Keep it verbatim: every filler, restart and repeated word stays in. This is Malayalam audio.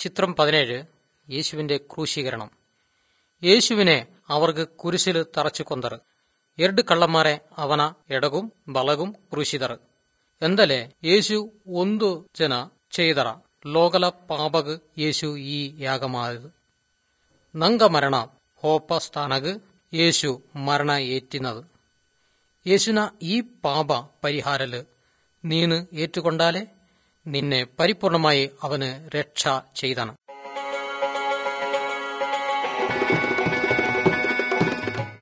ചിത്രം പതിനേഴ്. യേശുവിന്റെ ക്രൂശീകരണം. യേശുവിനെ അവർക്ക് കുരിശിൽ തറച്ചു കൊന്തറ്. ಎರಡು ಕಳ್ಳಮಾರೆ ಅವನ ಎಡಗುಂ ಬಲಗುಂ ಕ್ರೂಶಿದರು. ಎಂದಲೇ ಯೇಸು ಒಂದು ಜನ ചെയ്തറ ലോകല പാപക് യേശു ഈ യാഗമായത്. ನಂಗ ಮರಣ ಹೋಪ സ്ഥാനക് യേശു മരണ ഏറ്റിനത്. യേശുന ഈ പാപ പരിഹാരല് നീന് ഏറ്റുകൊണ്ടാലേ നിന്നെ പരിപൂർണമായി അവന് രക്ഷ ചെയ്തണം.